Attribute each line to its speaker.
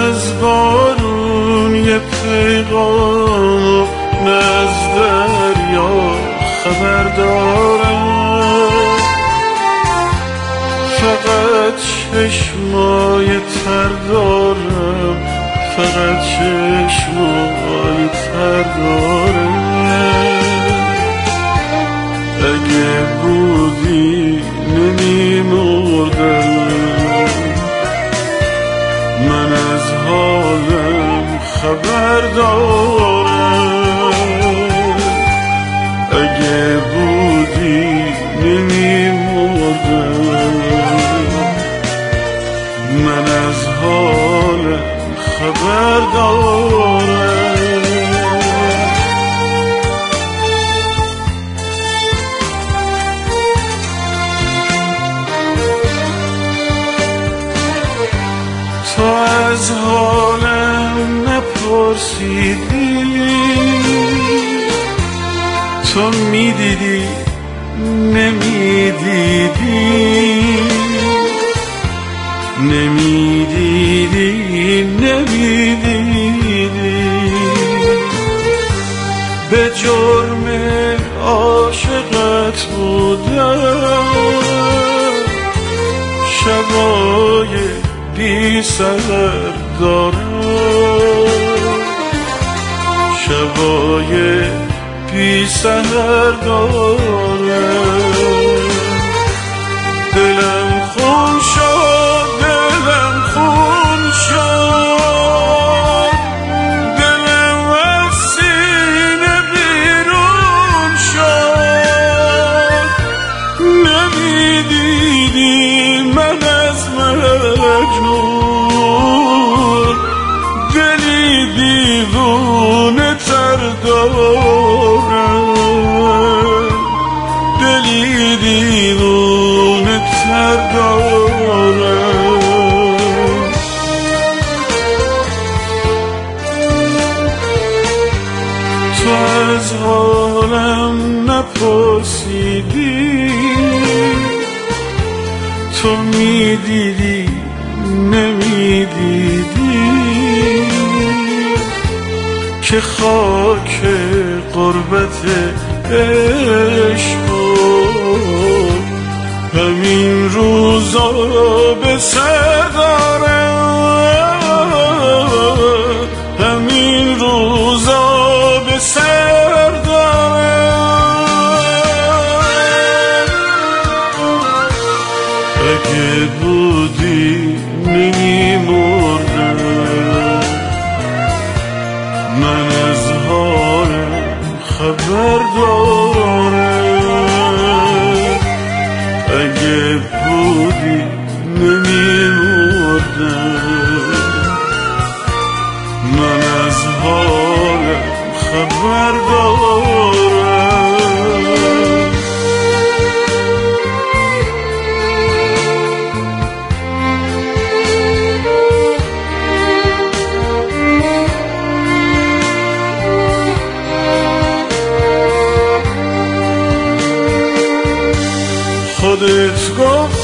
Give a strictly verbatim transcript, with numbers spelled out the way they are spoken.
Speaker 1: از بارون یه پیغام از دریا خبر دارم، فقط چشمای تر دارم، فقط چشمای تر دارم. اگه بودی نمی‌مردم، من از حالم خبر دارم. اگه بودی نمی‌مردم، من از حالم خبر دارم. تو از حالم نپرسیدی، تو میدیدی نمیدیدی، نمیدیدی نمیدیدی. به جرم عاشقت بودم، شبای بی سحر دارم، شبای بی سحر دارم. دلم خون شد، دلم خون شد، دلم از سینه بیرون شد. نمیدیدی من از مجنون دلی دیوونه تر دارم، دلی دیوونه تر دارم. تو از حالم نپرسیدی، تو میدیدی نمیدیدی، که خاک غربت عشق همین روزا به سر دارم، همین روزا به سر دارم. اگه بودی نمی‌مردم، من از حالم خبر دارم. اگه بودی نمی‌مردم، من از حالم خبر دارم. خودت گفت